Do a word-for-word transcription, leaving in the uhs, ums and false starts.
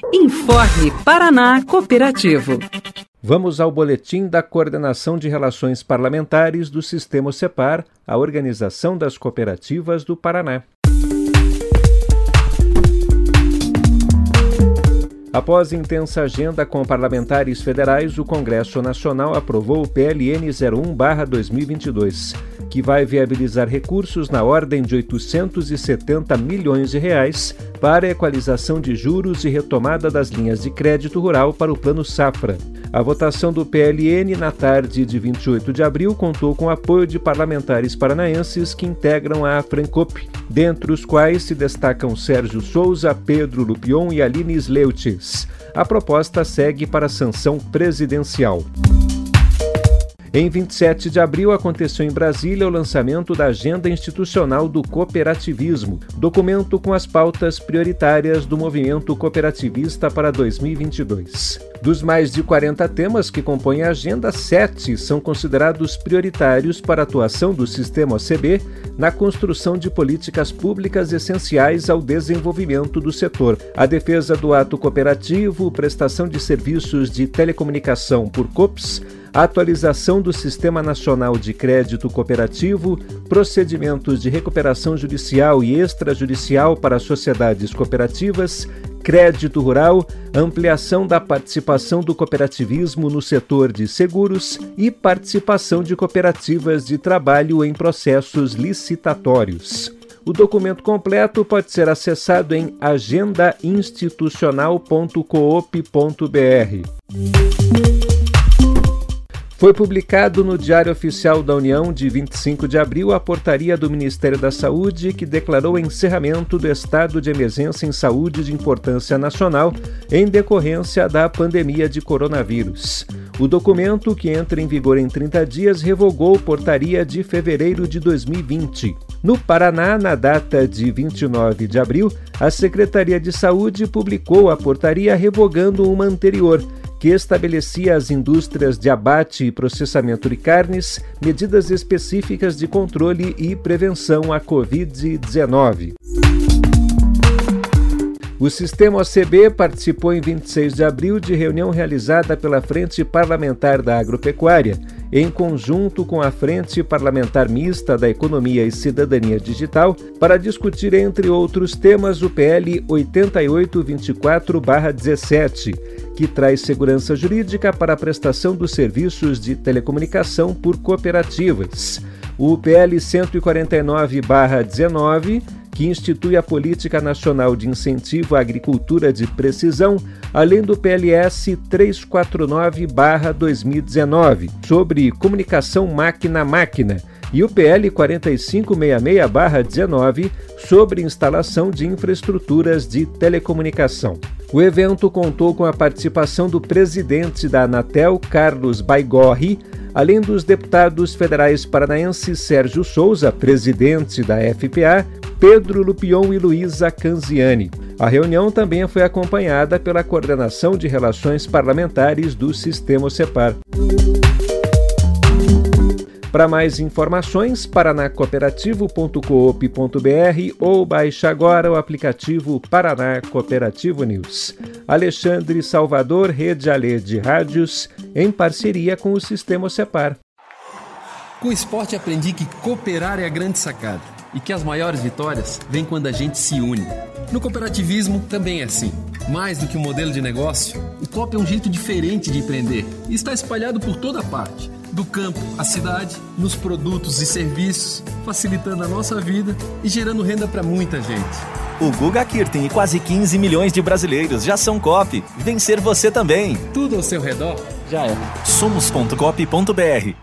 Informe Paraná Cooperativo. Vamos ao boletim da Coordenação de Relações Parlamentares do Sistema Cepar, a Organização das Cooperativas do Paraná. Após intensa agenda com parlamentares federais, o Congresso Nacional aprovou o P L N zero um barra dois mil e vinte e dois, que vai viabilizar recursos na ordem de oitocentos e setenta milhões de reais para a equalização de juros e retomada das linhas de crédito rural para o Plano Safra. A votação do P L N na tarde de vinte e oito de abril contou com o apoio de parlamentares paranaenses que integram a Afrancop, dentre os quais se destacam Sérgio Souza, Pedro Lupion e Aline Sleutes. A proposta segue para a sanção presidencial. Em vinte e sete de abril, aconteceu em Brasília o lançamento da Agenda Institucional do Cooperativismo, documento com as pautas prioritárias do movimento cooperativista para dois mil e vinte e dois. Dos mais de quarenta temas que compõem a agenda, sete são considerados prioritários para a atuação do Sistema O C B na construção de políticas públicas essenciais ao desenvolvimento do setor. A defesa do ato cooperativo, prestação de serviços de telecomunicação por C O Ps, a atualização do Sistema Nacional de Crédito Cooperativo, procedimentos de recuperação judicial e extrajudicial para sociedades cooperativas, crédito rural, ampliação da participação do cooperativismo no setor de seguros e participação de cooperativas de trabalho em processos licitatórios. O documento completo pode ser acessado em agenda institucional ponto coop ponto br. Foi publicado no Diário Oficial da União de vinte e cinco de abril a portaria do Ministério da Saúde que declarou o encerramento do estado de emergência em saúde de importância nacional em decorrência da pandemia de coronavírus. O documento, que entra em vigor em trinta dias, revogou portaria de fevereiro de dois mil e vinte. No Paraná, na data de vinte e nove de abril, a Secretaria de Saúde publicou a portaria revogando uma anterior, que estabelecia às indústrias de abate e processamento de carnes medidas específicas de controle e prevenção à covid dezenove. O Sistema O C B participou em vinte e seis de abril de reunião realizada pela Frente Parlamentar da Agropecuária, em conjunto com a Frente Parlamentar Mista da Economia e Cidadania Digital, para discutir, entre outros temas, o P L oito oito dois quatro barra dezessete, que traz segurança jurídica para a prestação dos serviços de telecomunicação por cooperativas. O P L cento e quarenta e nove barra dezenove, que institui a Política Nacional de Incentivo à Agricultura de Precisão, além do P L S trezentos e quarenta e nove barra dois mil e dezenove, sobre comunicação máquina-máquina, e o P L quarenta e cinco sessenta e seis barra dezenove, sobre instalação de infraestruturas de telecomunicação. O evento contou com a participação do presidente da Anatel, Carlos Baigorre, além dos deputados federais paranaenses Sérgio Souza, presidente da F P A, Pedro Lupion e Luísa Canziani. A reunião também foi acompanhada pela Coordenação de Relações Parlamentares do Sistema Cepar. Para mais informações, paraná cooperativo ponto coop ponto br ou baixe agora o aplicativo Paraná Cooperativo News. Alexandre Salvador, Rede Alê de Rádios, em parceria com o Sistema Cepar. Com o esporte aprendi que cooperar é a grande sacada e que as maiores vitórias vêm quando a gente se une. No cooperativismo também é assim. Mais do que um modelo de negócio, o coop é um jeito diferente de empreender e está espalhado por toda parte. Do campo à cidade, nos produtos e serviços, facilitando a nossa vida e gerando renda para muita gente. O Guga Kirten e quase quinze milhões de brasileiros já são coop. Vencer você também. Tudo ao seu redor já é. somos ponto coop ponto br